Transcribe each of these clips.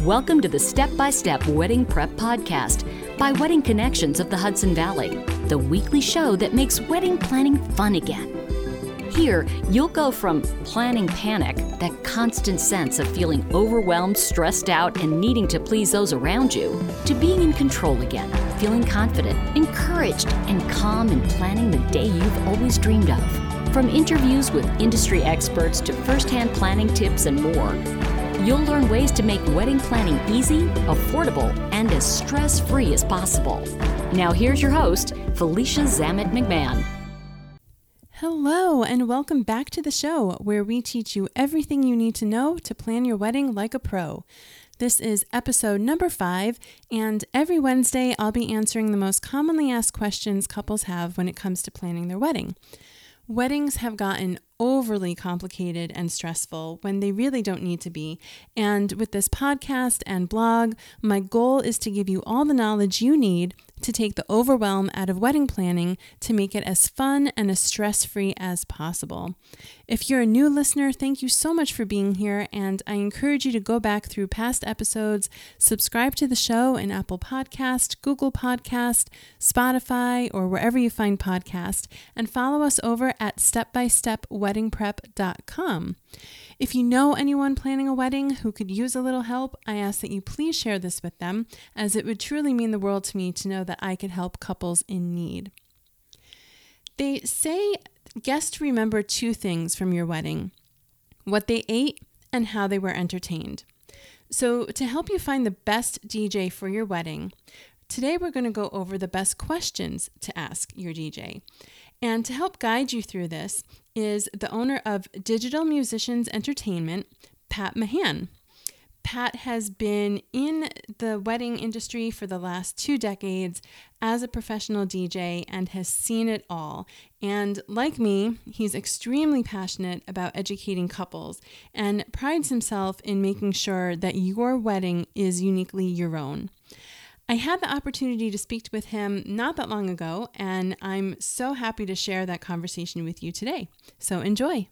Welcome to the Step-by-Step Wedding Prep Podcast by Wedding Connections of the Hudson Valley, the weekly show that makes wedding planning fun again. Here, you'll go from planning panic, that constant sense of feeling overwhelmed, stressed out, and needing to please those around you, to being in control again, feeling confident, encouraged, and calm in planning the day you've always dreamed of. From interviews with industry experts to first-hand planning tips and more, you'll learn ways to make wedding planning easy, affordable, and as stress-free as possible. Now here's your host, Felicia Zamet McMahon. Hello, and welcome back to the show where we teach you everything you need to know to plan your wedding like a pro. This is episode number 5, and every Wednesday I'll be answering the most commonly asked questions couples have when it comes to planning their wedding. Weddings have gotten overly complicated and stressful when they really don't need to be. And with this podcast and blog, my goal is to give you all the knowledge you need to take the overwhelm out of wedding planning to make it as fun and as stress-free as possible. If you're a new listener, thank you so much for being here, and I encourage you to go back through past episodes, subscribe to the show in Apple Podcast, Google Podcast, Spotify, or wherever you find podcasts, and follow us over at stepbystepweddingprep.com. If you know anyone planning a wedding who could use a little help, I ask that you please share this with them, as it would truly mean the world to me to know that I could help couples in need. They say guests remember 2 things from your wedding: what they ate and how they were entertained. So to help you find the best DJ for your wedding, today we're going to go over the best questions to ask your DJ. And to help guide you through this is the owner of Digital Musicians Entertainment, Pat Mahan. Pat has been in the wedding industry for the last 2 decades as a professional DJ and has seen it all. And like me, he's extremely passionate about educating couples and prides himself in making sure that your wedding is uniquely your own. I had the opportunity to speak with him not that long ago, and I'm so happy to share that conversation with you today. So enjoy.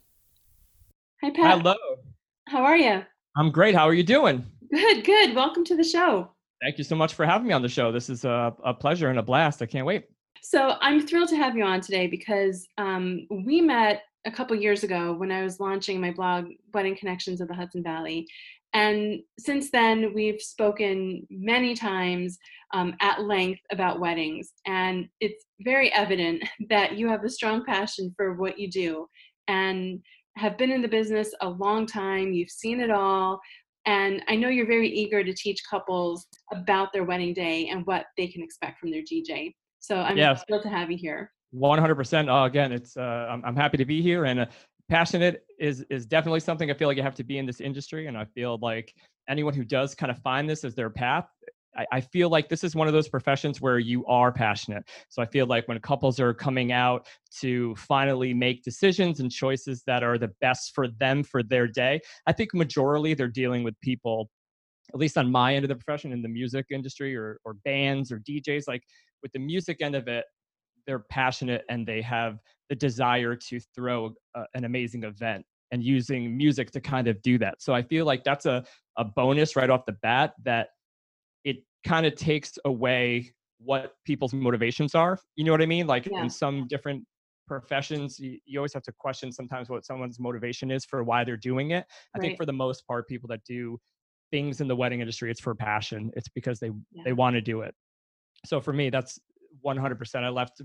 Hi, Pat. Hello. How are you? I'm great. How are you doing? Good. Welcome to the show. Thank you so much for having me on the show. This is a pleasure and a blast. I can't wait. So I'm thrilled to have you on today because we met a couple years ago when I was launching my blog, Wedding Connections of the Hudson Valley. And since then, we've spoken many times at length about weddings. And it's very evident that you have a strong passion for what you do and have been in the business a long time. You've seen it all. And I know you're very eager to teach couples about their wedding day and what they can expect from their DJ. So I'm thrilled to have you here. 100%. Again, it's I'm happy to be here, and passionate is definitely something I feel like you have to be in this industry. And I feel like anyone who does kind of find this as their path, I feel like this is one of those professions where you are passionate. So I feel like when couples are coming out to finally make decisions and choices that are the best for them for their day, I think majorly they're dealing with people, at least on my end of the profession, in the music industry or bands or DJs. Like with the music end of it, they're passionate and they have the desire to throw an amazing event and using music to kind of do that. So I feel like that's a bonus right off the bat, that it kind of takes away what people's motivations are. You know what I mean? Like in some different professions, you always have to question sometimes what someone's motivation is for why they're doing it. I think for the most part, people that do things in the wedding industry, it's for passion. It's because they want to do it. So for me, that's 100%. I left,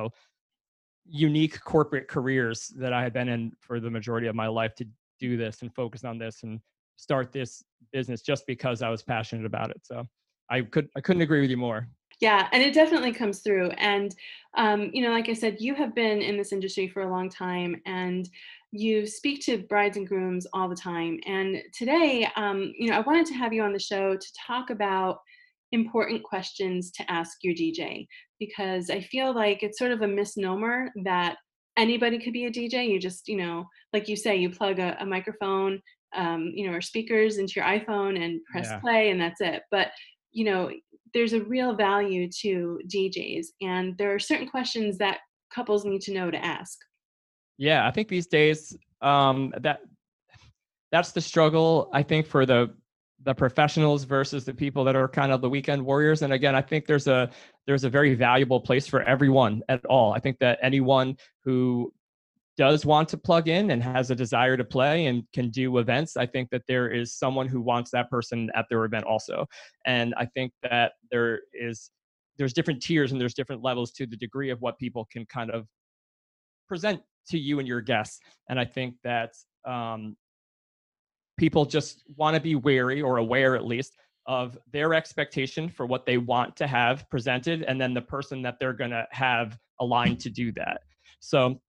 unique corporate careers that I had been in for the majority of my life to do this and focus on this and start this business just because I was passionate about it. So I couldn't agree with you more. Yeah, and it definitely comes through. And, like I said, you have been in this industry for a long time and you speak to brides and grooms all the time. And today, I wanted to have you on the show to talk about important questions to ask your DJ, because I feel like it's sort of a misnomer that anybody could be a DJ. You just, like you say, you plug a microphone, or speakers into your iPhone and press play and that's it. But, there's a real value to DJs, and there are certain questions that couples need to know to ask. Yeah, I think these days that's the struggle, I think, for the the professionals versus the people that are kind of the weekend warriors. And again, I think there's a very valuable place for everyone at all. I think that anyone who does want to plug in and has a desire to play and can do events, I think that there is someone who wants that person at their event also. And I think that there's different tiers and there's different levels to the degree of what people can kind of present to you and your guests. And I think that people just want to be wary, or aware at least, of their expectation for what they want to have presented, and then the person that they're going to have aligned to do that. So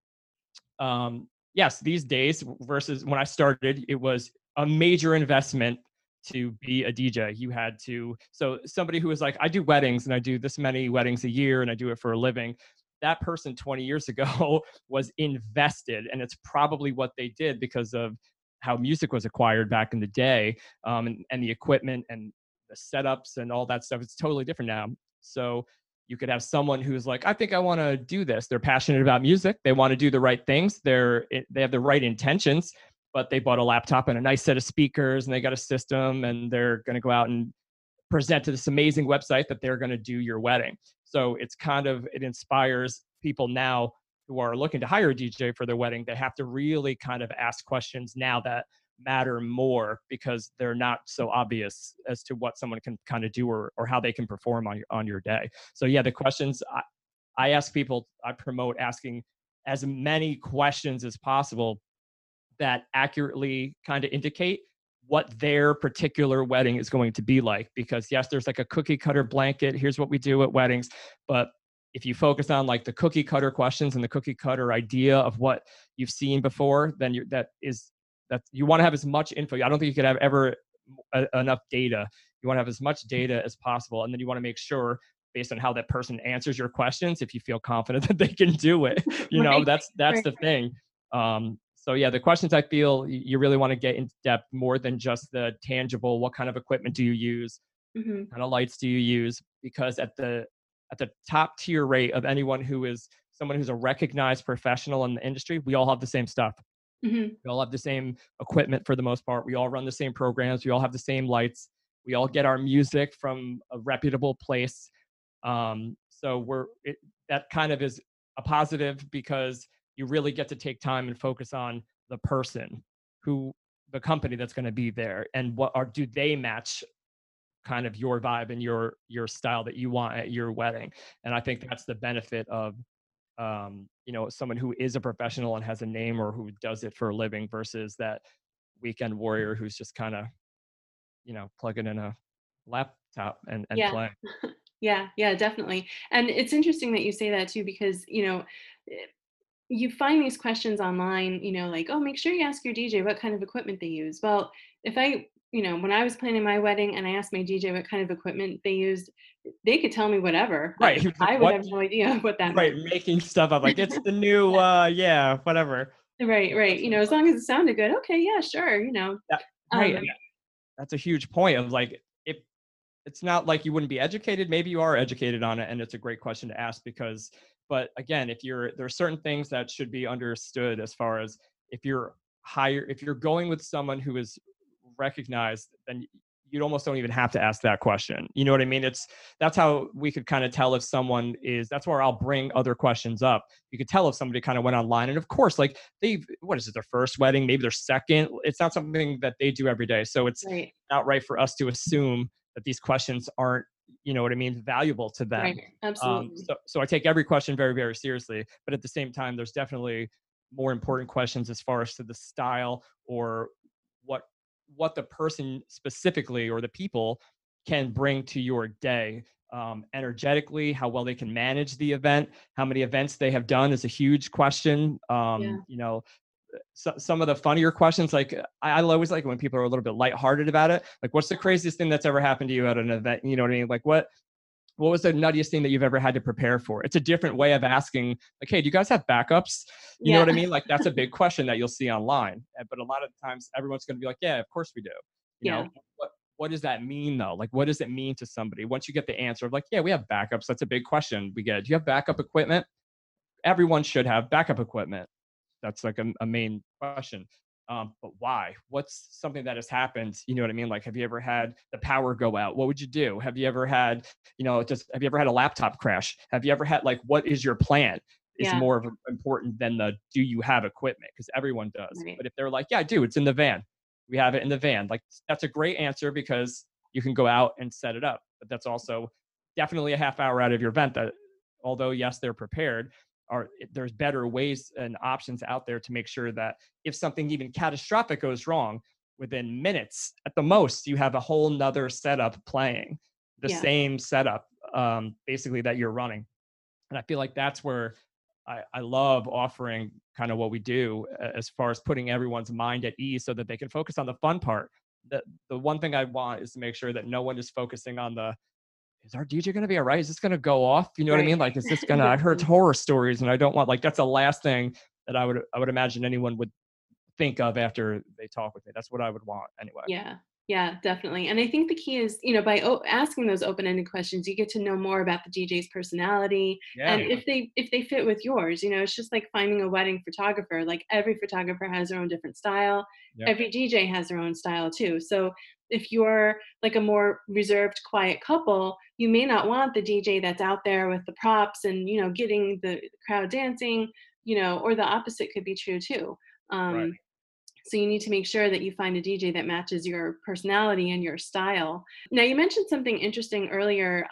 yes, these days versus when I started, it was a major investment to be a DJ. You had to, so somebody who was like, I do weddings and I do this many weddings a year and I do it for a living. That person 20 years ago was invested, and it's probably what they did because of how music was acquired back in the day, and the equipment and the setups and all that stuff. It's totally different now. So you could have someone who's like, I think I want to do this. They're passionate about music. They want to do the right things. They have the right intentions, but they bought a laptop and a nice set of speakers and they got a system, and they're going to go out and present to this amazing website that they're going to do your wedding. So it inspires people now who are looking to hire a DJ for their wedding. They have to really kind of ask questions now that matter more, because they're not so obvious as to what someone can kind of do or how they can perform on your day. So yeah, the questions I ask people, I promote asking as many questions as possible that accurately kind of indicate what their particular wedding is going to be like. Because yes, there's like a cookie cutter blanket, here's what we do at weddings, but if you focus on like the cookie cutter questions and the cookie cutter idea of what you've seen before, then that you want to have as much info. I don't think you could have ever enough data. You want to have as much data as possible, and then you want to make sure, based on how that person answers your questions, if you feel confident that they can do it. Right. That's the thing. So yeah, the questions, I feel you really want to get into depth more than just the tangible. What kind of equipment do you use? Mm-hmm. What kind of lights do you use? Because at the top tier rate of anyone who is someone who's a recognized professional in the industry, we all have the same stuff. Mm-hmm. We all have the same equipment for the most part. We all run the same programs. We all have the same lights. We all get our music from a reputable place. So that kind of is a positive, because you really get to take time and focus on the person, the company that's going to be there, and do they match kind of your vibe and your style that you want at your wedding. And I think that's the benefit of someone who is a professional and has a name, or who does it for a living, versus that weekend warrior who's just kind of plugging in a laptop and Yeah. playing. Yeah, definitely. And it's interesting that you say that too, because you find these questions online, like, oh, make sure you ask your DJ what kind of equipment they use. Well, if when I was planning my wedding and I asked my DJ what kind of equipment they used, they could tell me whatever. Right. I would have no idea what that right. meant. Making stuff up like it's the new, whatever. Right. As long as it sounded good. Okay. Yeah, sure. Right. That's a huge point of like, if it's not like you wouldn't be educated, maybe you are educated on it. And it's a great question to ask, but again, there are certain things that should be understood, as far as if you're going with someone who is recognized, then you almost don't even have to ask that question. You know what I mean? That's how we could kind of tell if someone that's where I'll bring other questions up. You could tell if somebody kind of went online, and of course, like what is it, their first wedding, maybe their second. It's not something that they do every day. So it's not right for us to assume that these questions aren't, you know what I mean, valuable to them. Right. Absolutely. So I take every question very, very seriously, but at the same time, there's definitely more important questions as far as to the style, or what the person specifically, or the people, can bring to your day, energetically, how well they can manage the event. How many events they have done is a huge question. Some of the funnier questions, like I always like when people are a little bit lighthearted about it. Like, what's the craziest thing that's ever happened to you at an event? You know what I mean? Like, what was the nuttiest thing that you've ever had to prepare for? It's a different way of asking, like, hey, do you guys have backups? You know what I mean? Like, that's a big question that you'll see online. But a lot of times everyone's going to be like, yeah, of course we do. You know, what does that mean though? Like, what does it mean to somebody? Once you get the answer of like, yeah, we have backups. That's a big question we get. Do you have backup equipment? Everyone should have backup equipment. That's like a main question. But why? What's something that has happened? You know what I mean? Like, have you ever had the power go out? What would you do? Have you ever had, have you ever had a laptop crash? Have you ever had, like, what is your plan? Is Yeah. more of important than the do you have equipment? Because everyone does. Right. But if they're like, yeah, I do, it's in the van. We have it in the van. Like, that's a great answer because you can go out and set it up. But that's also definitely a half hour out of your event that, although yes, they're prepared, there's better ways and options out there to make sure that if something even catastrophic goes wrong, within minutes at the most, you have a whole nother setup playing the Yeah. same setup, basically, that you're running. And I feel like that's where I love offering kind of what we do as far as putting everyone's mind at ease so that they can focus on the fun part. The one thing I want is to make sure that no one is focusing on is our DJ going to be all right? Is this going to go off? You know what I Right. mean? Like, is this going to, I've heard horror stories and I don't want, like, that's the last thing that I would imagine anyone would think of after they talk with me. That's what I would want anyway. Yeah. Yeah, definitely. And I think the key is, by asking those open-ended questions, you get to know more about the DJ's personality, Yeah. and if they fit with yours. It's just like finding a wedding photographer. Like, every photographer has their own different style. Yeah. Every DJ has their own style too. So if you're like a more reserved, quiet couple, you may not want the DJ that's out there with the props and, getting the crowd dancing, or the opposite could be true too. Right. So you need to make sure that you find a DJ that matches your personality and your style. Now, you mentioned something interesting earlier,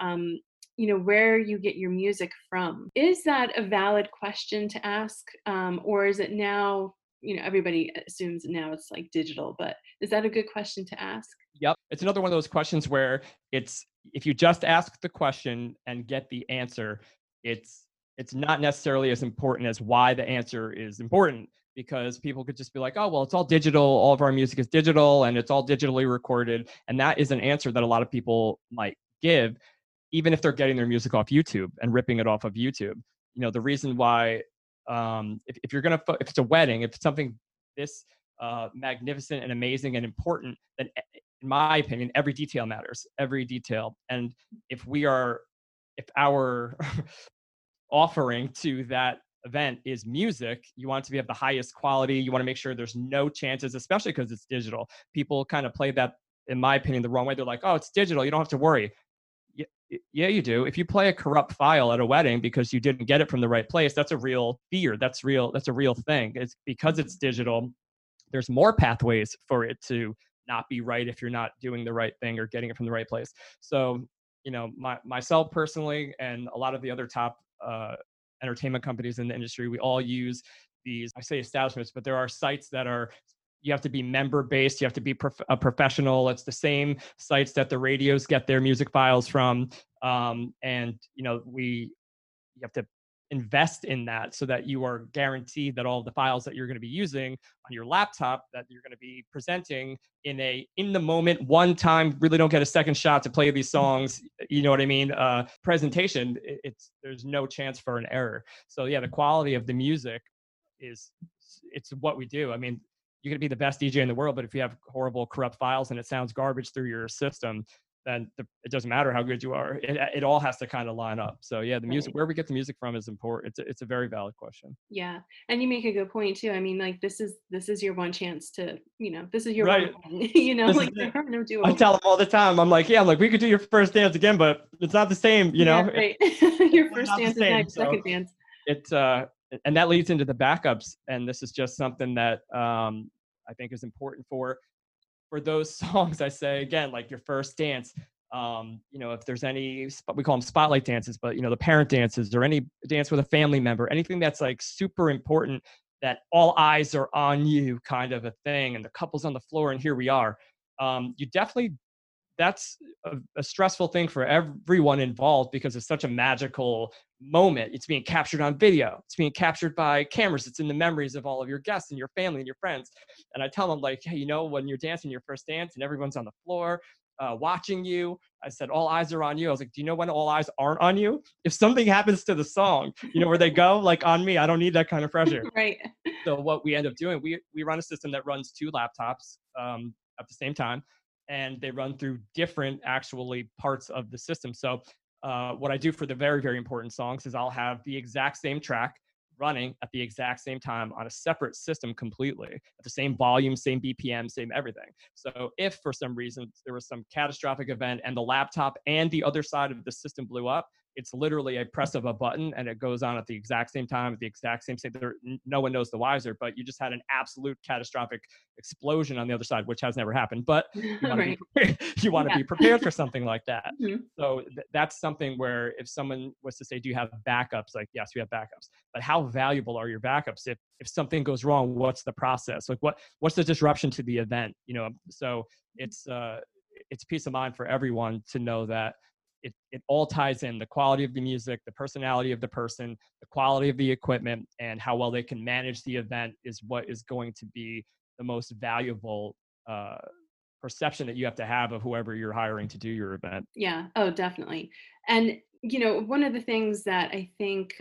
where you get your music from. Is that a valid question to ask? Or is it now, everybody assumes now it's like digital, but is that a good question to ask? Yep. It's another one of those questions where if you just ask the question and get the answer, it's not necessarily as important as why the answer is important, because people could just be like, oh, well, it's all digital. All of our music is digital and it's all digitally recorded. And that is an answer that a lot of people might give, even if they're getting their music off YouTube and ripping it off of YouTube. The reason why, if you're going to, if it's a wedding, if it's something this magnificent and amazing and important, then in my opinion, every detail matters, every detail. And if our offering to that event is music, you want it to be of the highest quality. You want to make sure there's no chances, especially because it's digital. People kind of play that, in my opinion, the wrong way. They're like, oh, it's digital, you don't have to worry. Yeah, you do. If you play a corrupt file at a wedding because you didn't get it from the right place, that's a real fear. That's a real thing. It's because it's digital. There's more pathways for it to not be right if you're not doing the right thing or getting it from the right place. So, myself personally, and a lot of the other top entertainment companies in the industry, we all use these, I say establishments, but there are sites that you have to be member based. You have to be a professional. It's the same sites that the radios get their music files from. And you have to invest in that so that you are guaranteed that all of the files that you're going to be using on your laptop, that you're going to be presenting in the moment, one time, really don't get a second shot to play these songs, you know what I mean, presentation, there's no chance for an error. So yeah, the quality of the music it's what we do. I mean, you could be the best DJ in the world, but if you have horrible, corrupt files and it sounds garbage through your system, then it doesn't matter how good you are. It all has to kind of line up. So yeah, the music, where we get the music from is important. It's a very valid question. Yeah. And you make a good point too. I mean, like, this is your one chance to, this is your right. one, like, there are no do-overs. I tell them all the time, I'm like, we could do your first dance again, but it's not the same, Yeah, right. Your first dance is not your second dance. It's and that leads into the backups. And this is just something that I think is important for those songs. I say again, like your first dance, if there's any, we call them spotlight dances, but the parent dances or any dance with a family member, anything that's like super important, that all eyes are on you kind of a thing, and the couple's on the floor and here we are. That's a stressful thing for everyone involved because it's such a magical moment. It's being captured on video. It's being captured by cameras. It's in the memories of all of your guests and your family and your friends. And I tell them, like, hey, when you're dancing your first dance and everyone's on the floor watching you, I said, all eyes are on you. I was like, do you know when all eyes aren't on you? If something happens to the song, where they go, like, on me, I don't need that kind of pressure. Right. So what we end up doing, we run a system that runs 2 laptops at the same time. And they run through different actually parts of the system. So what I do for the very, very important songs is I'll have the exact same track running at the exact same time on a separate system completely at the same volume, same BPM, same everything. So if for some reason there was some catastrophic event and the laptop and the other side of the system blew up, it's literally a press of a button and it goes on at the exact same time, at the exact same state. No one knows the wiser, but you just had an absolute catastrophic explosion on the other side, which has never happened. But you want to be prepared. You want to be prepared for something like that. Mhm. So that's something where if someone was to say, do you have backups? Like, yes, we have backups. But how valuable are your backups? If something goes wrong, what's the process? Like what's the disruption to the event? So it's peace of mind for everyone to know that it all ties in: the quality of the music, the personality of the person, the quality of the equipment, and how well they can manage the event is what is going to be the most valuable perception that you have to have of whoever you're hiring to do your event. Yeah. Oh, definitely. And, one of the things that I think,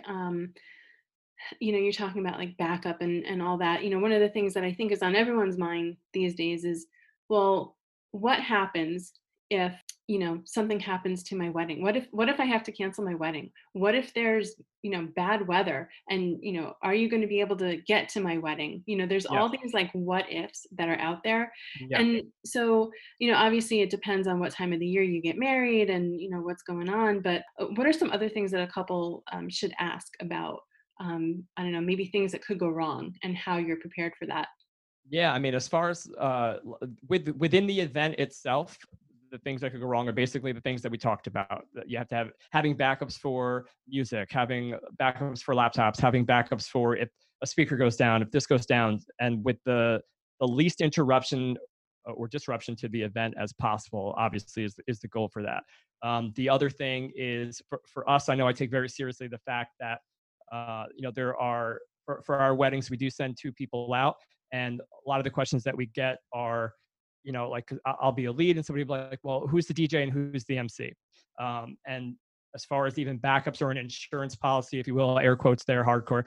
you're talking about like backup and all that, one of the things that I think is on everyone's mind these days is, well, what happens if, something happens to my wedding? What if I have to cancel my wedding? What if there's, bad weather and, are you going to be able to get to my wedding? There's Yeah. all these like what ifs that are out there. Yeah. And so, obviously it depends on what time of the year you get married and, what's going on. But what are some other things that a couple should ask about? I don't know, maybe things that could go wrong and how you're prepared for that. Yeah, I mean, as far as within the event itself, the things that could go wrong are basically the things that we talked about. That you have to have having backups for music, having backups for laptops, having backups for if a speaker goes down, if this goes down, and with the least interruption or disruption to the event as possible, obviously is the goal for that. The other thing is for us, I know I take very seriously the fact that there are for our weddings, we do send 2 people out. And a lot of the questions that we get are, like, 'cause I'll be a lead and somebody will be like, well, who's the DJ and who's the MC? And as far as even backups or an insurance policy, if you will, air quotes there, hardcore,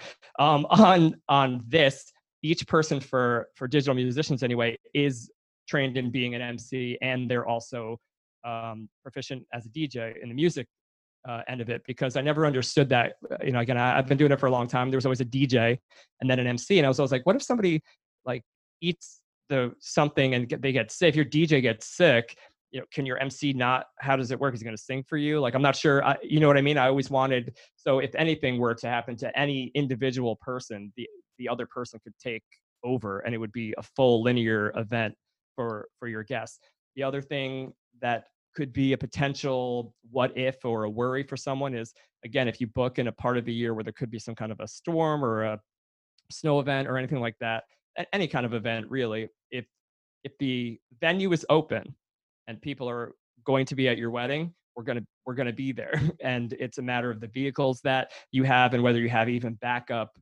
on this, each person for digital musicians anyway, is trained in being an MC, and they're also proficient as a DJ in the music end of it, because I never understood that. Again, I've been doing it for a long time. There was always a DJ and then an MC, and I was always like, what if somebody like eats something and they get sick? If your DJ gets sick, can your MC not? How does it work? Is he going to sing for you? Like, I'm not sure. You know what I mean? I always wanted, so if anything were to happen to any individual person, the other person could take over, and it would be a full linear event for your guests. The other thing that could be a potential what if or a worry for someone is, again, if you book in a part of the year where there could be some kind of a storm or a snow event or anything like that, any kind of event really, if the venue is open and people are going to be at your wedding, we're going to be there. And it's a matter of the vehicles that you have and whether you have even backup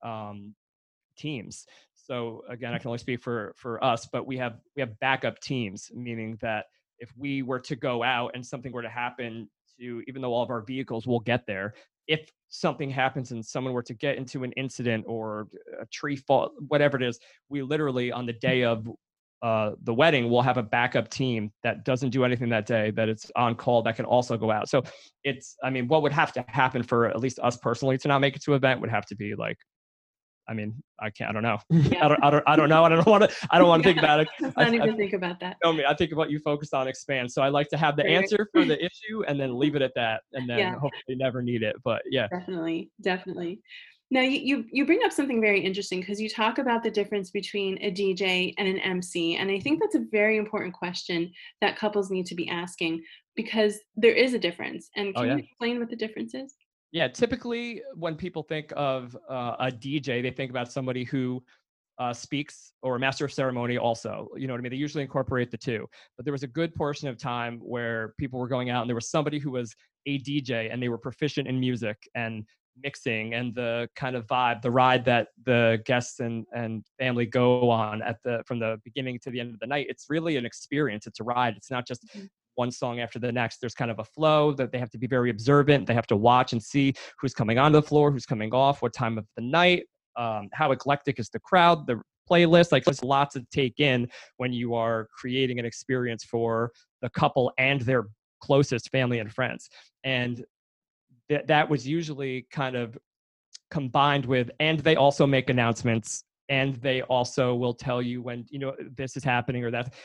teams. So again, I can only speak for us, but we have backup teams, meaning that if we were to go out and something were to happen to, even though all of our vehicles will get there, if something happens and someone were to get into an incident or a tree fall, whatever it is, we literally on the day of the wedding, we'll have a backup team that doesn't do anything that day, that it's on call, that can also go out. So what would have to happen for at least us personally to not make it to an event would have to be like, I don't know. Yeah. I don't know. I don't want to think about it. Let's not even think about that. I think about you focus on expand. So I like to have the answer for the issue and then leave it at that, and then hopefully never need it. But yeah. Definitely. Now you bring up something very interesting, because you talk about the difference between a DJ and an MC. And I think that's a very important question that couples need to be asking, because there is a difference. And can you explain what the difference is? Yeah, typically when people think of a DJ, they think about somebody who speaks, or a master of ceremony also. You know what I mean? They usually incorporate the two. But there was a good portion of time where people were going out and there was somebody who was a DJ and they were proficient in music and mixing and the kind of vibe, the ride that the guests and family go on from the beginning to the end of the night. It's really an experience. It's a ride. It's not just one song after the next. There's kind of a flow that they have to be very observant. They have to watch and see who's coming onto the floor, who's coming off, what time of the night, how eclectic is the crowd, the playlist. Like, there's lots to take in when you are creating an experience for the couple and their closest family and friends. And that was usually kind of combined with, and they also make announcements, and they also will tell you when, this is happening or that.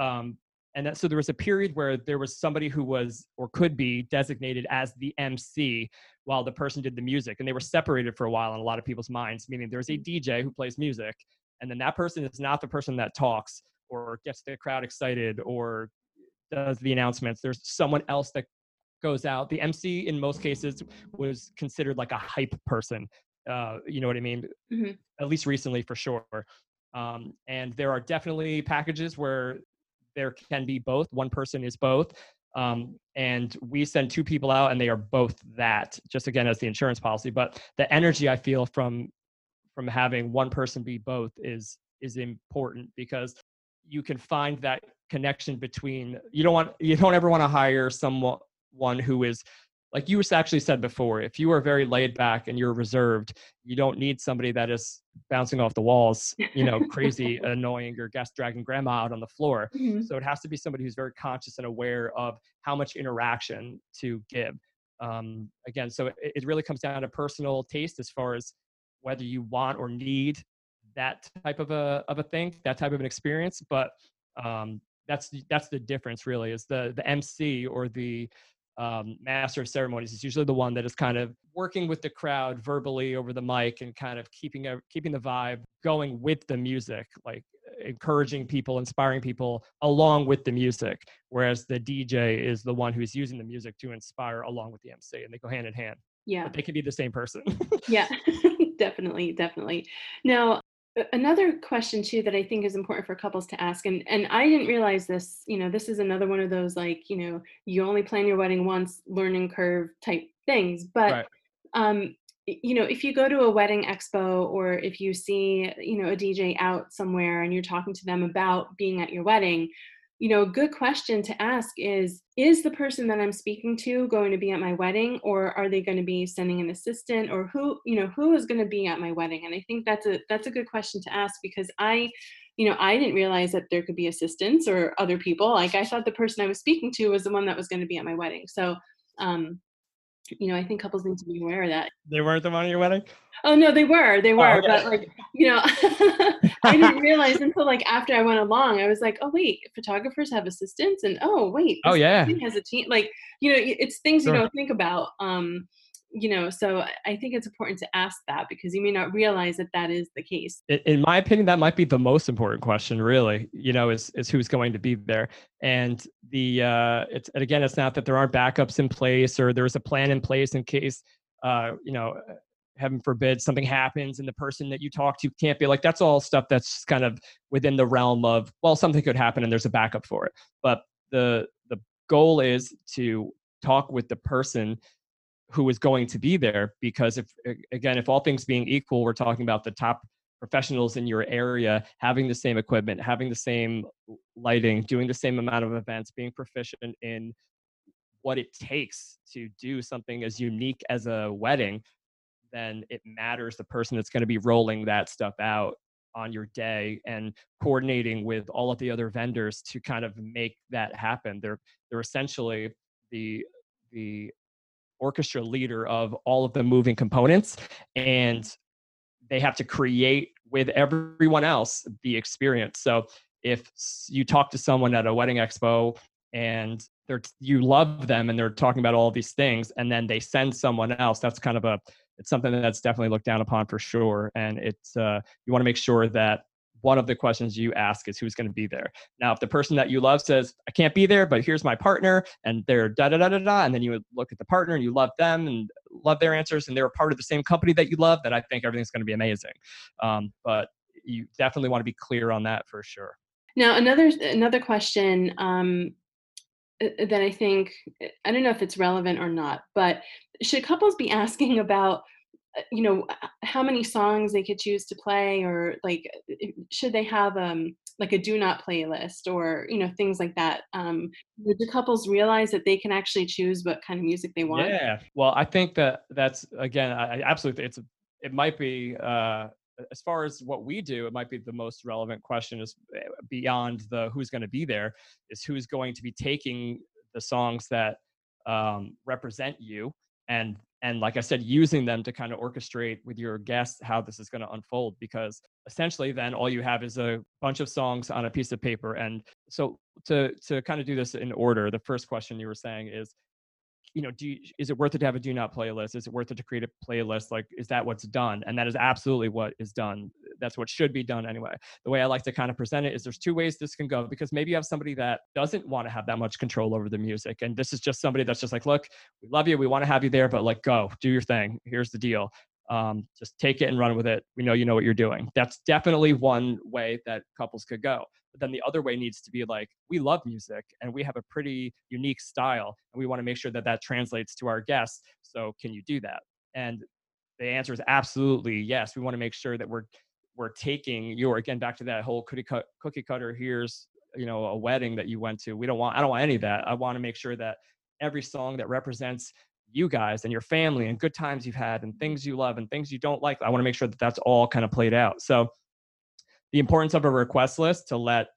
So there was a period where there was somebody who was or could be designated as the MC while the person did the music, and they were separated for a while in a lot of people's minds, meaning there's a DJ who plays music, and then that person is not the person that talks or gets the crowd excited or does the announcements. There's someone else that goes out. The MC in most cases was considered like a hype person. You know what I mean? Mm-hmm. At least recently, for sure. And there are definitely packages where there can be both. One person is both. And we send two people out and they are both that, just again, as the insurance policy. But the energy I feel from having one person be both is important, because you can find that connection between, you don't ever want to hire someone who is, like you actually said before, if you are very laid back and you're reserved, you don't need somebody that is bouncing off the walls, crazy, annoying, or dragging grandma out on the floor. Mm-hmm. So it has to be somebody who's very conscious and aware of how much interaction to give. Again, so it really comes down to personal taste as far as whether you want or need that type of a thing, that type of an experience. But that's the difference, really, is the MC or the master of ceremonies is usually the one that is kind of working with the crowd verbally over the mic and kind of keeping the vibe going with the music, like encouraging people, inspiring people along with the music. Whereas the DJ is the one who's using the music to inspire along with the MC, and they go hand in hand. Yeah. But they can be the same person. Yeah, definitely. Now, another question too that I think is important for couples to ask, and I didn't realize this, this is another one of those, like, you only plan your wedding once, learning curve type things. But Right. if you go to a wedding expo, or if you see, a DJ out somewhere and you're talking to them about being at your wedding, a good question to ask is the person that I'm speaking to going to be at my wedding, or are they going to be sending an assistant, or who is going to be at my wedding? And I think that's a good question to ask, because I didn't realize that there could be assistants or other people. Like, I thought the person I was speaking to was the one that was going to be at my wedding. So, I think couples need to be aware of that. They weren't the one at your wedding? Oh, no, they were, Okay. but like, I didn't realize until like after I went along, I was like, oh wait, photographers have assistants, and oh wait, Oh, yeah. thing has a team. Like, it's things Sure. you don't think about. So I think it's important to ask that, because you may not realize that is the case. In my opinion, that might be the most important question, really, is who's going to be there. And it's not that there aren't backups in place or there's a plan in place in case, heaven forbid, something happens and the person that you talk to can't be, like, that's all stuff that's kind of within the realm of, well, something could happen and there's a backup for it. But the goal is to talk with the person who is going to be there, because if all things being equal, we're talking about the top professionals in your area having the same equipment, having the same lighting, doing the same amount of events, being proficient in what it takes to do something as unique as a wedding, then it matters the person that's going to be rolling that stuff out on your day and coordinating with all of the other vendors to kind of make that happen. They're essentially the orchestra leader of all of the moving components, and they have to create with everyone else the experience. So if you talk to someone at a wedding expo and you love them and they're talking about all these things, and then they send someone else, that's kind of it's something that's definitely looked down upon for sure. And it's you want to make sure that one of the questions you ask is who's going to be there. Now, if the person that you love says, I can't be there, but here's my partner, and they're da-da-da-da-da, and then you look at the partner and you love them and love their answers, and they're a part of the same company that you love, then I think everything's going to be amazing. But you definitely want to be clear on that for sure. Now, another question that I think, I don't know if it's relevant or not, but should couples be asking about how many songs they could choose to play, or like, should they have like a do not playlist, or things like that? Do couples realize that they can actually choose what kind of music they want? Yeah, well, I think that's, again, I absolutely, it might be, as far as what we do, it might be the most relevant question, is beyond the who's going to be there, is who's going to be taking the songs that represent you, and And like I said, using them to kind of orchestrate with your guests how this is going to unfold, because essentially then all you have is a bunch of songs on a piece of paper. And so to kind of do this in order, the first question you were saying is, is it worth it to have a do not playlist? Is it worth it to create a playlist? Like, is that what's done? And that is absolutely what is done. That's what should be done anyway. The way I like to kind of present it is there's two ways this can go, because maybe you have somebody that doesn't want to have that much control over the music. And this is just somebody that's just like, look, we love you. We want to have you there, but like, go do your thing. Here's the deal. Just take it and run with it. We know you know what you're doing. That's definitely one way that couples could go. But then the other way needs to be like, we love music and we have a pretty unique style, and we want to make sure that that translates to our guests. So can you do that? And the answer is absolutely yes. We want to make sure that we're taking again, back to that whole cookie cutter. Here's, a wedding that you went to. I don't want any of that. I want to make sure that every song that represents you guys and your family and good times you've had and things you love and things you don't like, I want to make sure that that's all kind of played out. So the importance of a request list to let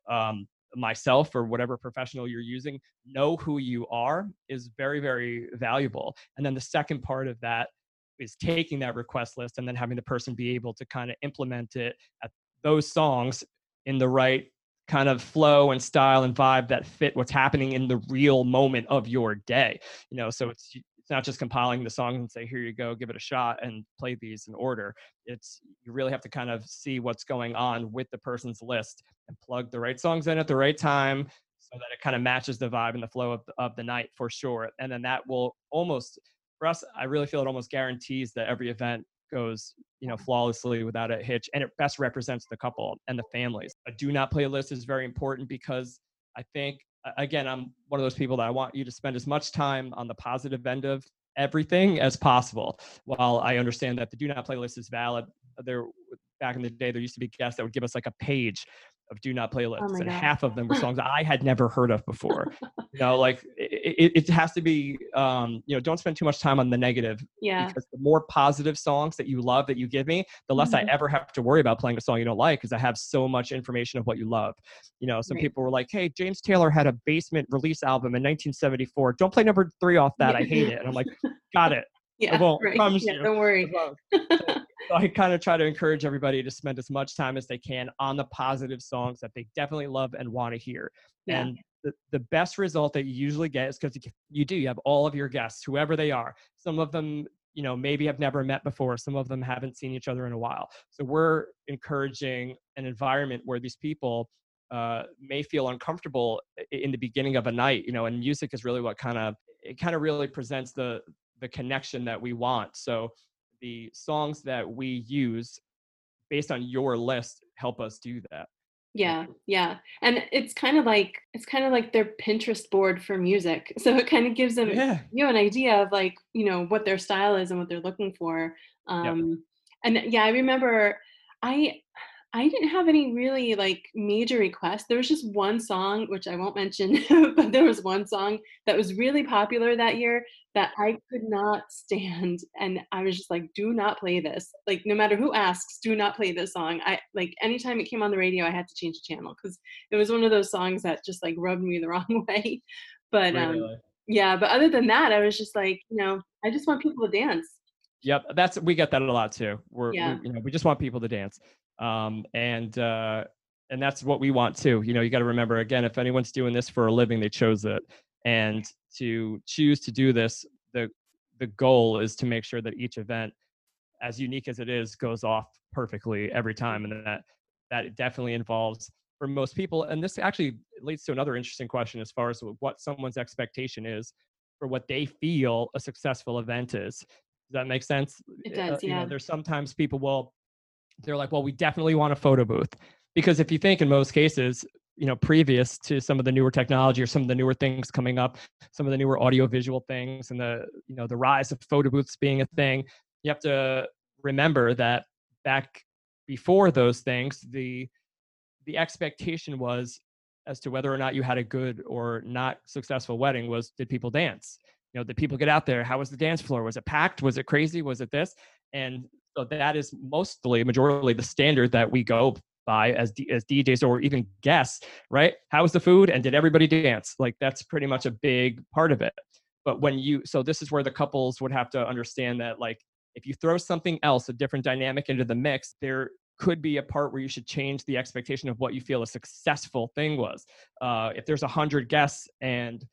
myself or whatever professional you're using know who you are is very, very valuable. And then the second part of that is taking that request list and then having the person be able to kind of implement it at those songs in the right kind of flow and style and vibe that fit what's happening in the real moment of your day. So it's not just compiling the songs and say, here you go, give it a shot and play these in order. You really have to kind of see what's going on with the person's list and plug the right songs in at the right time so that it kind of matches the vibe and the flow of the night for sure. And then that will almost, for us, I really feel it almost guarantees that every event goes, flawlessly without a hitch, and it best represents the couple and the families. A do not play list is very important because I think, again, I'm one of those people that I want you to spend as much time on the positive end of everything as possible. While I understand that the do not play list is valid, back in the day, there used to be guests that would give us like a page of do not play lists, and half of them were songs I had never heard of before. Like it has to be, don't spend too much time on the negative. Yeah. Because the more positive songs that you love that you give me, the less I ever have to worry about playing a song you don't like, because I have so much information of what you love. Some people were like, hey, James Taylor had a Basement release album in 1974. Don't play number 3 off that. I hate it. And I'm like, got it. Yeah, I won't. right. Promise Yeah, you. don't worry. So I kind of try to encourage everybody to spend as much time as they can on the positive songs that they definitely love and want to hear. Yeah. And the best result that you usually get is because you have all of your guests, whoever they are. Some of them, maybe have never met before. Some of them haven't seen each other in a while. So we're encouraging an environment where these people may feel uncomfortable in the beginning of a night, and music is really what kind of really presents the connection that we want. So the songs that we use based on your list help us do that. Yeah. And it's kind of like their Pinterest board for music. So it kind of gives them an idea of like, what their style is and what they're looking for. And yeah, I remember I didn't have any really like major requests. There was just one song, which I won't mention, but there was one song that was really popular that year that I could not stand. And I was just like, do not play this. Like, no matter who asks, do not play this song. Anytime it came on the radio, I had to change the channel because it was one of those songs that just like rubbed me the wrong way. But Really? yeah, but other than that, I was just like, I just want people to dance. Yep, we get that a lot too. We just want people to dance, and that's what we want too. You got to remember, again, if anyone's doing this for a living, they chose it, and to choose to do this, the goal is to make sure that each event, as unique as it is, goes off perfectly every time, and that definitely involves, for most people, and this actually leads to another interesting question as far as what someone's expectation is for what they feel a successful event is. Does that make sense? It does, yeah. There's sometimes people they're like, well, we definitely want a photo booth. Because if you think in most cases, previous to some of the newer technology or some of the newer things coming up, some of the newer audiovisual things and the rise of photo booths being a thing, you have to remember that back before those things, the expectation was as to whether or not you had a good or not successful wedding was, did people dance? Did people get out there? How was the dance floor? Was it packed? Was it crazy? Was it this? And so that is majorly the standard that we go by as DJs or even guests, right? How was the food? And did everybody dance? Like, that's pretty much a big part of it. But so this is where the couples would have to understand that, like, if you throw something else, a different dynamic into the mix, there could be a part where you should change the expectation of what you feel a successful thing was. If there's 100 guests and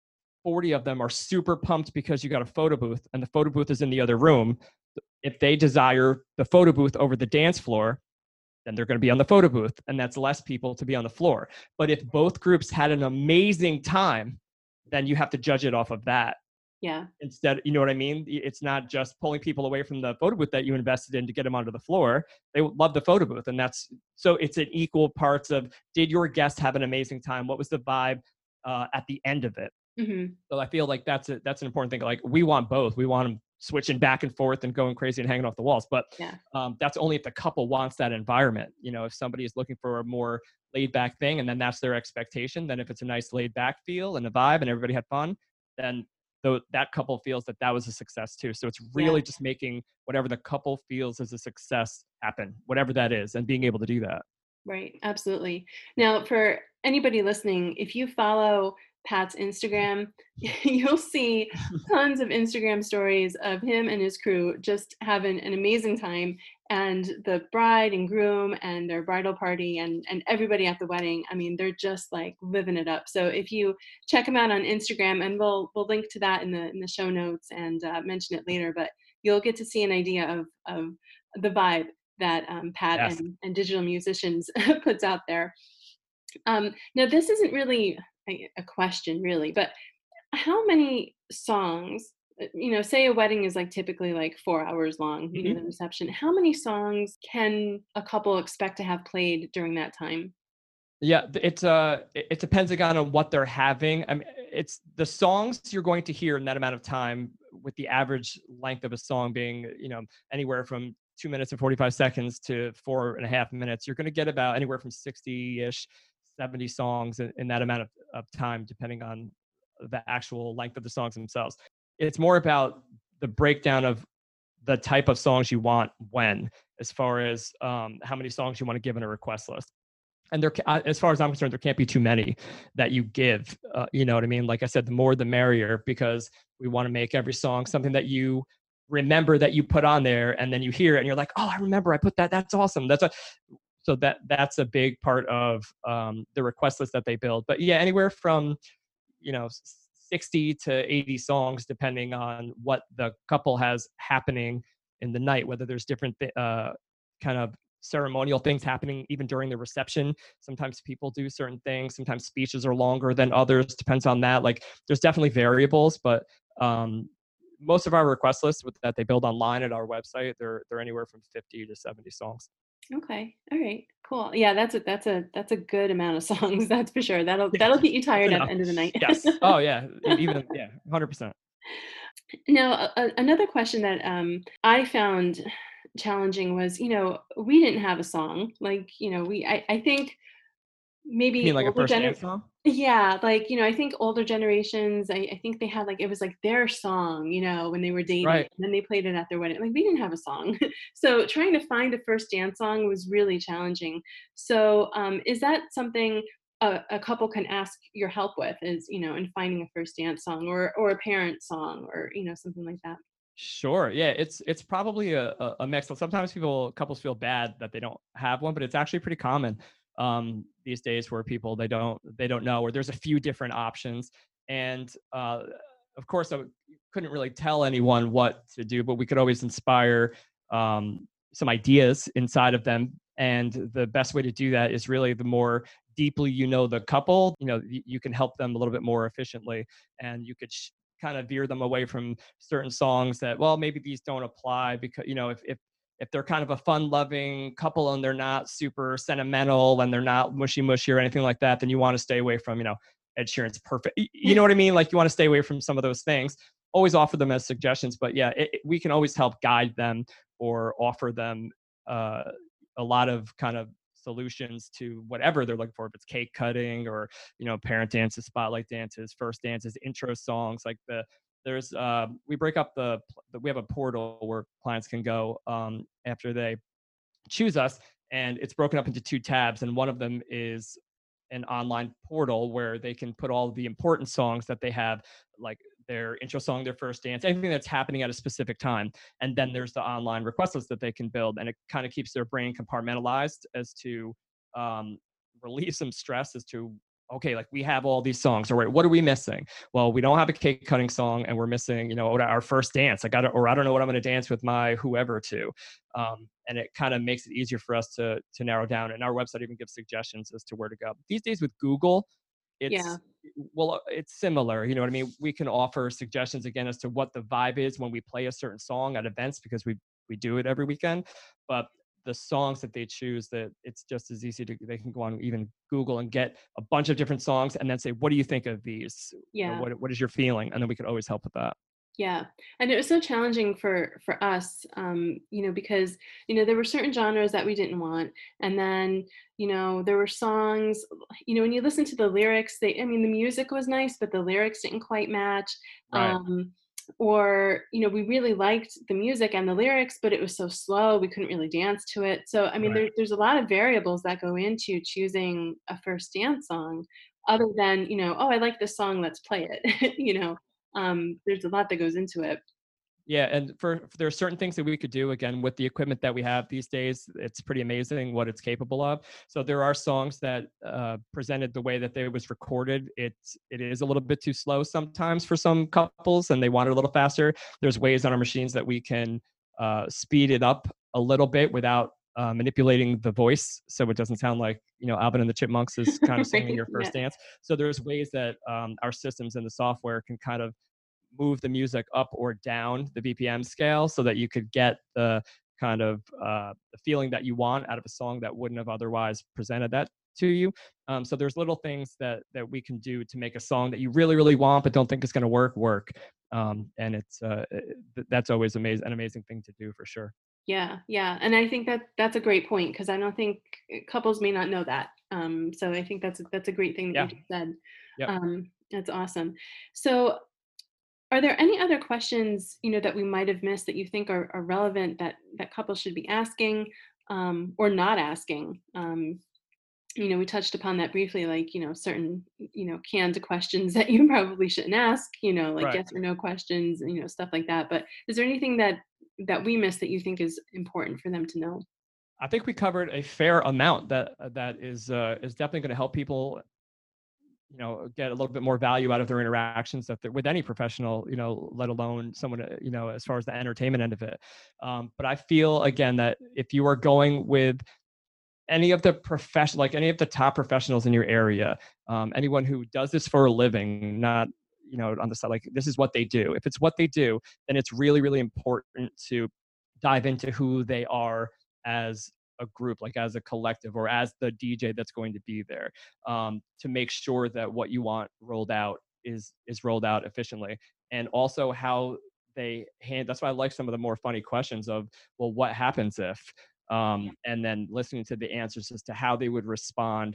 40 of them are super pumped because you got a photo booth and the photo booth is in the other room, if they desire the photo booth over the dance floor, then they're going to be on the photo booth, and that's less people to be on the floor. But if both groups had an amazing time, then you have to judge it off of that. Yeah. Instead, you know what I mean? It's not just pulling people away from the photo booth that you invested in to get them onto the floor. They love the photo booth. And so it's an equal parts of, did your guests have an amazing time? What was the vibe at the end of it? Mm-hmm. So I feel like that's an important thing. Like, we want both. We want them switching back and forth and going crazy and hanging off the walls. But that's only if the couple wants that environment. You know, if somebody is looking for a more laid back thing and then that's their expectation, then if it's a nice laid back feel and a vibe and everybody had fun, then that couple feels that was a success too. So it's really just making whatever the couple feels is a success happen, whatever that is, and being able to do that. Right. Absolutely. Now, for anybody listening, if you follow Pat's Instagram, you'll see tons of Instagram stories of him and his crew just having an amazing time, and the bride and groom and their bridal party and everybody at the wedding. I mean, they're just like living it up. So if you check him out on Instagram, and we'll link to that in the show notes and mention it later, but you'll get to see an idea of the vibe that Pat and Digital Musicians puts out there. Now, this isn't really a question, really, but how many songs, say a wedding is like typically like 4 hours long, the reception, how many songs can a couple expect to have played during that time? Yeah, it depends again on what they're having. I mean, it's the songs you're going to hear in that amount of time, with the average length of a song being, anywhere from 2 minutes and 45 seconds to 4.5 minutes. You're going to get about anywhere from 60-ish, 70 songs in that amount of time, depending on the actual length of the songs themselves. It's more about the breakdown of the type of songs you want as far as how many songs you want to give in a request list. And as far as I'm concerned, there can't be too many that you give. You know what I mean? Like I said, the more the merrier, because we want to make every song something that you remember that you put on there, and then you hear it and you're like, oh, I remember I put that. That's awesome. So that's a big part of the request list that they build. But yeah, anywhere from 60 to 80 songs, depending on what the couple has happening in the night, whether there's different kind of ceremonial things happening even during the reception. Sometimes people do certain things. Sometimes speeches are longer than others. Depends on that. Like, there's definitely variables, but most of our request lists that they build online at our website, they're anywhere from 50 to 70 songs. Okay. All right. Cool. Yeah, that's a good amount of songs. That's for sure. That'll get you tired at the end of the night. Yes. Oh yeah. Even 100%. Now, another question that I found challenging was, we didn't have a song. Like, I think maybe You mean like a first dance song? Yeah, like, I think older generations, I think they had like, it was like their song, when they were dating, Right. and then they played it at their wedding. Like, we didn't have a song. So trying to find a first dance song was really challenging. So is that something a couple can ask your help with, is, in finding a first dance song or a parent song, or, something like that? Sure. Yeah, it's probably a mix. So sometimes couples feel bad that they don't have one, but it's actually pretty common these days, where people they don't know, or there's a few different options. And of course, I couldn't really tell anyone what to do, but we could always inspire some ideas inside of them. And the best way to do that is really, the more deeply you know the couple, you can help them a little bit more efficiently, and you could kind of veer them away from certain songs that, well, maybe these don't apply, because if they're kind of a fun-loving couple and they're not super sentimental and they're not mushy or anything like that, then you want to stay away from, Ed Sheeran's Perfect. You know what I mean? Like, you want to stay away from some of those things. Always offer them as suggestions, but yeah, we can always help guide them or offer them a lot of kind of solutions to whatever they're looking for. If it's cake cutting or, parent dances, spotlight dances, first dances, intro songs, like there's we break up we have a portal where clients can go after they choose us, and it's broken up into 2 tabs, and one of them is an online portal where they can put all the important songs that they have, like their intro song, their first dance, anything that's happening at a specific time. And then there's the online request list that they can build, and it kind of keeps their brain compartmentalized as to um, relieve some stress as to, okay, like we have all these songs, all right, what are we missing? Well, we don't have a cake cutting song, and we're missing, our first dance. I don't know what I'm going to dance with my whoever to. And it kind of makes it easier for us to narrow down. And our website even gives suggestions as to where to go. These days with Google, Yeah. it's similar. You know what I mean? We can offer suggestions again as to what the vibe is when we play a certain song at events, because we do it every weekend. But the songs that they choose, that it's just as easy to, they can go on even Google and get a bunch of different songs and then say, what do you think of these? Yeah. What is your feeling? And then we could always help with that. Yeah, and it was so challenging for us, because there were certain genres that we didn't want, and then there were songs, when you listen to the lyrics, the music was nice, but the lyrics didn't quite match, Right. or we really liked the music and the lyrics, but it was so slow we couldn't really dance to it. So Right. there's a lot of variables that go into choosing a first dance song, other than oh, I like this song, let's play it. There's a lot that goes into it. Yeah, and there are certain things that we could do again with the equipment that we have these days. It's pretty amazing what it's capable of. So there are songs that presented the way that they was recorded. It is a little bit too slow sometimes for some couples, and they want it a little faster. There's ways on our machines that we can speed it up a little bit without manipulating the voice, so it doesn't sound like Alvin and the Chipmunks is kind of singing your Yeah. first dance. So there's ways that our systems and the software can kind of move the music up or down the BPM scale so that you could get the kind of the feeling that you want out of a song that wouldn't have otherwise presented that to you. So there's little things that we can do to make a song that you really, really want but don't think is going to work. And it's that's always an amazing thing to do for sure. Yeah, yeah, and I think that that's a great point, because I don't think couples may not know that. So I think that's a great thing that you Yeah. just said. Yep. That's awesome. So, are there any other questions that we might have missed that you think are relevant, that couples should be asking, or not asking? We touched upon that briefly, like certain canned questions that you probably shouldn't ask. Like Right. yes or no questions, stuff like that. But is there anything that we missed that you think is important for them to know? I think we covered a fair amount that is definitely going to help people get a little bit more value out of their interactions with any professional, let alone someone, as far as the entertainment end of it. But I feel again that if you are going with any of the like any of the top professionals in your area, anyone who does this for a living, not, on the side, like this is what they do. If it's what they do, then it's really, really important to dive into who they are as a group, like as a collective or as the DJ that's going to be there, to make sure that what you want rolled out is rolled out efficiently. And also how that's why I like some of the more funny questions of, well, what happens if, and then listening to the answers as to how they would respond,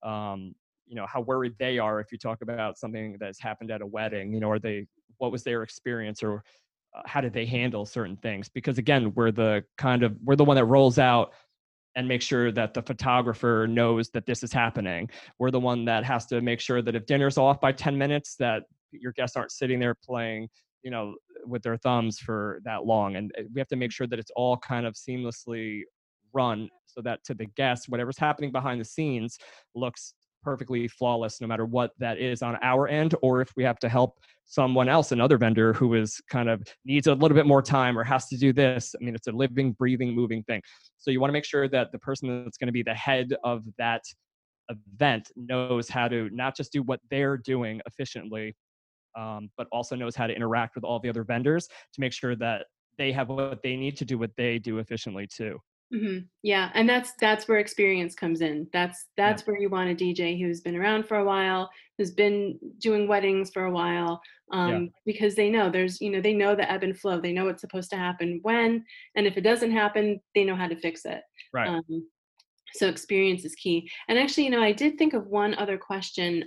how worried they are if you talk about something that's happened at a wedding, what was their experience, or how did they handle certain things? Because again, we're the one that rolls out and make sure that the photographer knows that this is happening. We're the one that has to make sure that if dinner's off by 10 minutes, that your guests aren't sitting there playing, with their thumbs for that long. And we have to make sure that it's all kind of seamlessly run so that to the guests, whatever's happening behind the scenes looks perfectly flawless, no matter what that is on our end, or if we have to help someone else, another vendor who is kind of needs a little bit more time or has to do this. I mean, it's a living, breathing, moving thing. So you want to make sure that the person that's going to be the head of that event knows how to not just do what they're doing efficiently, but also knows how to interact with all the other vendors to make sure that they have what they need to do what they do efficiently too. Yeah, and that's where experience comes in. Yeah. That's where you want a DJ who's been around for a while, who's been doing weddings for a while, Yeah. because they know they know the ebb and flow. They know what's supposed to happen when, and if it doesn't happen, they know how to fix it. Right. So experience is key. And actually, I did think of one other question,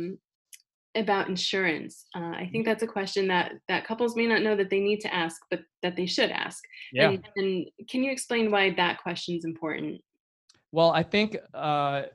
about insurance. I think that's a question that couples may not know that they need to ask, but that they should ask. Yeah. And can you explain why that question is important? Well, I think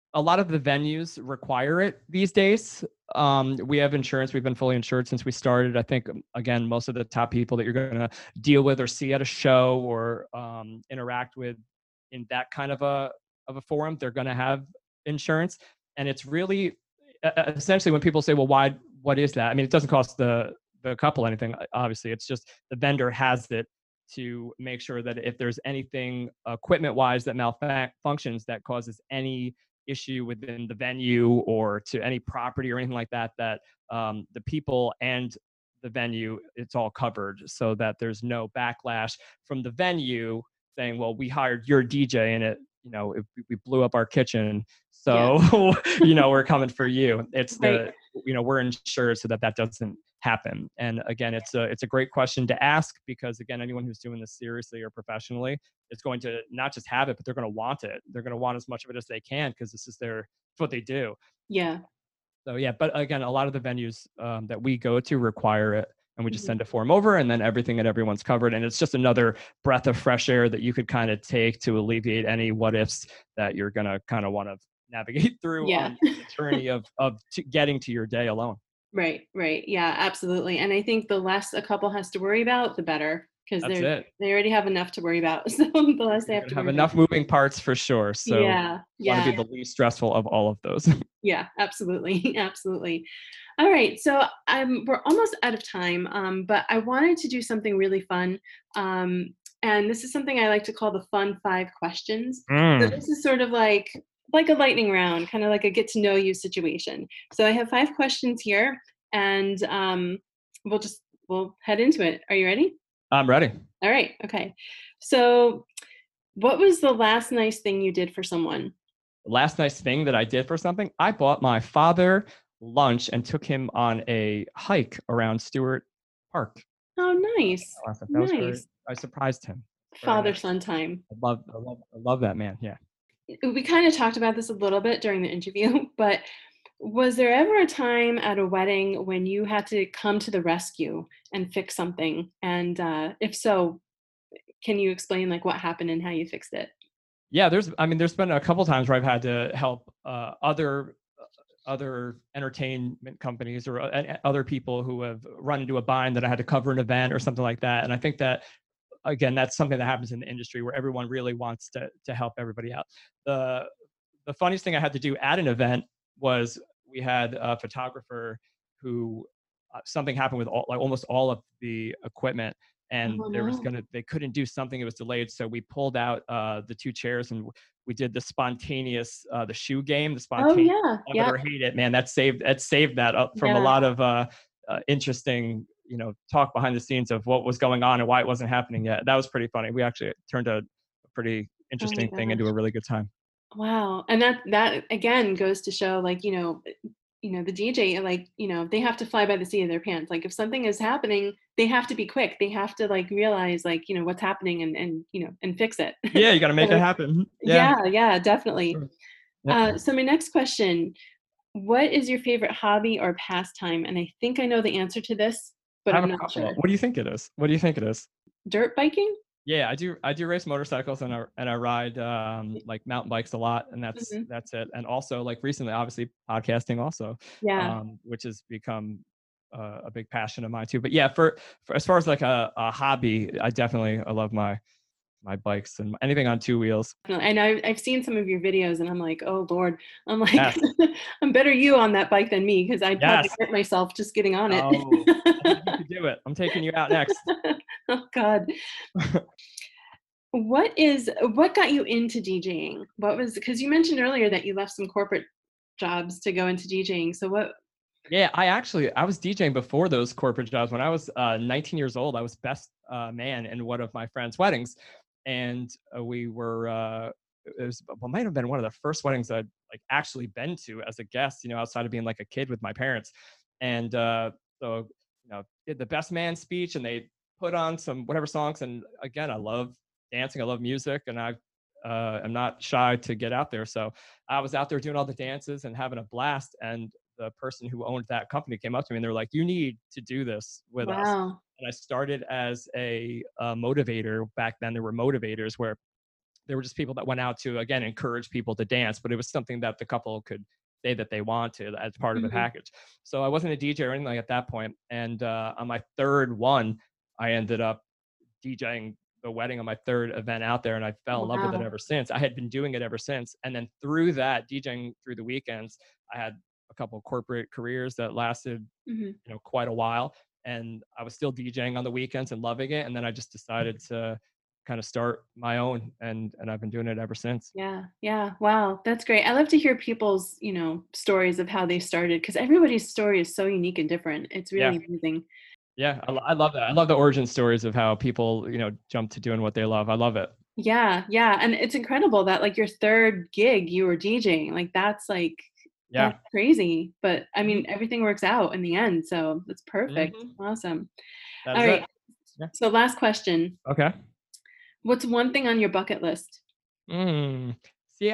a lot of the venues require it these days. We have insurance. We've been fully insured since we started. I think, again, most of the top people that you're going to deal with or see at a show or interact with in that kind of a forum, they're going to have insurance. And it's really essentially when people say, well, why, what is that? I mean, it doesn't cost the couple anything, obviously. It's just the vendor has it to make sure that if there's anything equipment wise that malfunctions that causes any issue within the venue or to any property or anything like that, that the people and the venue, it's all covered so that there's no backlash from the venue saying, well, we hired your DJ and it, we blew up our kitchen. So, we're coming for you. It's Right. we're insured so that doesn't happen. And again, it's a great question to ask because again, anyone who's doing this seriously or professionally is going to not just have it, but they're going to want it. They're going to want as much of it as they can because it's what they do. Yeah. So yeah, but again, a lot of the venues that we go to require it, and we just Mhm. send a form over, and then everything and everyone's covered. And it's just another breath of fresh air that you could kind of take to alleviate any what ifs that you're gonna kind of want to navigate through Yeah. on the journey of getting to your day alone. Right, right. Yeah, absolutely. And I think the less a couple has to worry about, the better, because That's it. they already have enough to worry about. So the less they You're have gonna to have worry about. enough moving parts for sure. So Yeah, want to yeah, be the least stressful of all of those. yeah, absolutely, absolutely. All right, so we're almost out of time, but I wanted to do something really fun, and this is something I like to call the fun 5 questions. So Mm. this is sort of like a lightning round, kind of like a get to know you situation. So I have 5 questions here, and we'll head into it. Are you ready? I'm ready. All right. Okay. So, what was the last nice thing you did for someone? Last nice thing that I did for something, I bought my father lunch and took him on a hike around Stewart Park. Oh, nice. That was very, Nice. I surprised him. Very Father nice. son time. I love that man. Yeah. We kind of talked about this a little bit during the interview, but was there ever a time at a wedding when you had to come to the rescue and fix something? And if so, can you explain like what happened and how you fixed it? Yeah. There's been a couple times where I've had to help other entertainment companies or other people who have run into a bind that I had to cover an event or something like that. And I think that again, that's something that happens in the industry where everyone really wants to help everybody out. The funniest thing I had to do at an event was we had a photographer who something happened with almost all of the equipment, and Oh no. they couldn't do something, it was delayed, so we pulled out the 2 chairs and we did the spontaneous the shoe game, the Oh spontaneous yeah. love it Yep. or hate it. Man, that saved that up from a Yeah. lot of interesting talk behind the scenes of what was going on and why it wasn't happening yet. That was pretty funny. We actually turned a pretty Oh my interesting thing into gosh. a really good time. Wow, and that again goes to show, like, the DJ, like, they have to fly by the seat of their pants. Like, if something is happening, they have to be quick. They have to, like, realize, like, what's happening and fix it. Yeah, you got to make it So happen. Yeah. yeah, yeah, definitely. Sure. Yep. So my next question, what is your favorite hobby or pastime? And I think I know the answer to this, but I have I'm a not couple. sure. What do you think it is? What do you think it is? Dirt biking? Yeah, I do race motorcycles and I ride like mountain bikes a lot, and Mhm. that's it. And also like recently, obviously podcasting also, Yeah. which has become a big passion of mine too. But yeah, for as far as like a hobby, I love my bikes and anything on 2 wheels. No, and I've seen some of your videos and I'm like, "Oh Lord." I'm like, Yes, "I'm better you on that bike than me because 'cause I'd probably yes. hurt myself just getting on it." Oh, I think you could do it. I'm taking you out next. Oh god. What got you into DJing? What was, because you mentioned earlier that you left some corporate jobs to go into DJing, so what. Yeah, I was DJing before those corporate jobs. When I was 19 years old, I was best man in one of my friends' weddings, and we were. It might have been one of the first weddings I'd like actually been to as a guest. Outside of being like a kid with my parents, and so did the best man speech, and they put on some whatever songs. And again, I love dancing, I love music, and I'm not shy to get out there. So I was out there doing all the dances and having a blast, and the person who owned that company came up to me and they were like, "You need to do this with us." Wow. And I started as a motivator. Back then, there were motivators where there were just people that went out to, again, encourage people to dance, but it was something that the couple could say that they want to as part of the package. So I wasn't a DJ or anything like at that point. And on my third one, I ended up DJing the wedding on my third event out there, and I fell in love with it ever since. I had been doing it ever since. And then through that, DJing through the weekends, I had a couple of corporate careers that lasted, quite a while. And I was still DJing on the weekends and loving it. And then I just decided to kind of start my own, and I've been doing it ever since. Yeah. Wow. That's great. I love to hear people's, stories of how they started, because everybody's story is so unique and different. It's really amazing. Yeah. I love that. I love the origin stories of how people, jump to doing what they love. I love it. Yeah. And it's incredible that like your third gig you were DJing. Like that's that's crazy. But I mean, everything works out in the end. So it's perfect. Awesome. That's all right. Yeah. So last question. Okay. What's one thing on your bucket list? See,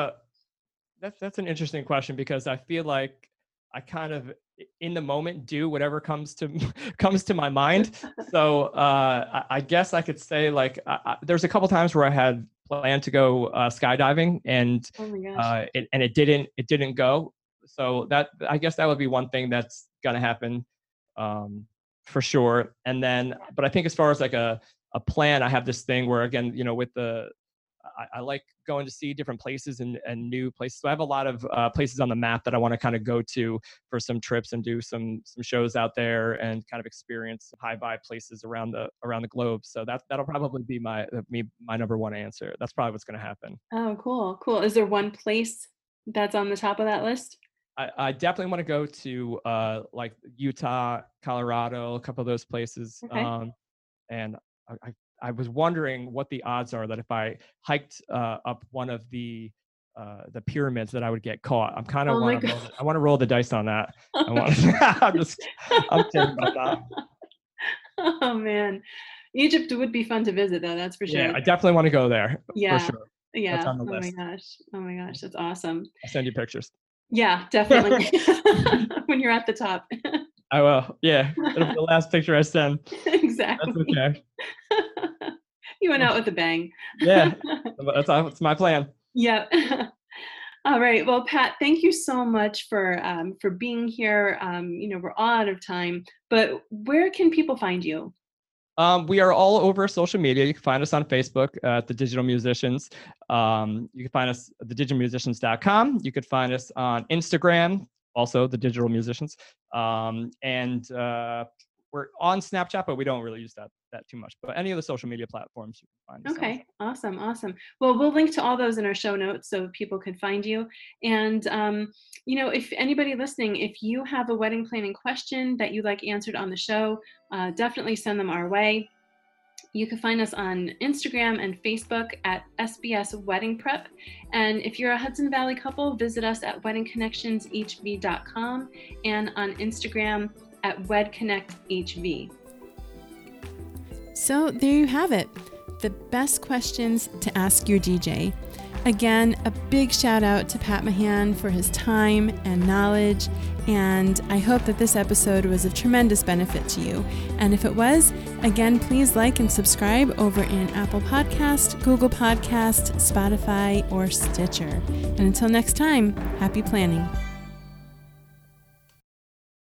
that's an interesting question, because I feel like I kind of in the moment do whatever comes to my mind. So I guess I could say like there's a couple times where I had planned to go skydiving, and oh my gosh. it didn't go. So that, I guess that would be one thing that's gonna happen for sure. And then, but I think as far as like a plan, I have this thing where, again, with I like going to see different places and new places. So I have a lot of places on the map that I want to kind of go to for some trips and do some shows out there and kind of experience high vibe places around the globe. So that'll probably be my number one answer. That's probably what's going to happen. Oh, cool. Is there one place that's on the top of that list? I definitely want to go to like Utah, Colorado, a couple of those places. Okay. And I was wondering what the odds are that if I hiked up one of the pyramids that I would get caught. I'm kind of I want to roll the dice on that. I'm kidding about that. Oh man, Egypt would be fun to visit though. That's for sure. Yeah, I definitely want to go there. Yeah, for sure. Yeah. That's on the list. Oh my gosh, that's awesome. I'll send you pictures. Yeah, definitely. When you're at the top. I will. Yeah, it'll be the last picture I send. Exactly. That's okay. You went out with a bang. Yeah, that's my plan. Yeah. All right. Well, Pat, thank you so much for being here. We're all out of time, but where can people find you? We are all over social media. You can find us on Facebook at The Digital Musicians. You can find us at thedigitalmusicians.com. You could find us on Instagram, also The Digital Musicians. And we're on Snapchat, but we don't really use that too much. But any of the social media platforms you can find us Okay, on. Awesome. Well, we'll link to all those in our show notes so people can find you. And, if anybody listening, if you have a wedding planning question that you'd like answered on the show, definitely send them our way. You can find us on Instagram and Facebook at SBS Wedding Prep. And if you're a Hudson Valley couple, visit us at weddingconnectionshv.com and on Instagram at WedConnectHV. So there you have it, the best questions to ask your DJ. Again, a big shout out to Pat Mahan for his time and knowledge, and I hope that this episode was of tremendous benefit to you. And if it was, again, please like and subscribe over in Apple Podcast, Google Podcast, Spotify, or Stitcher. And until next time, happy planning.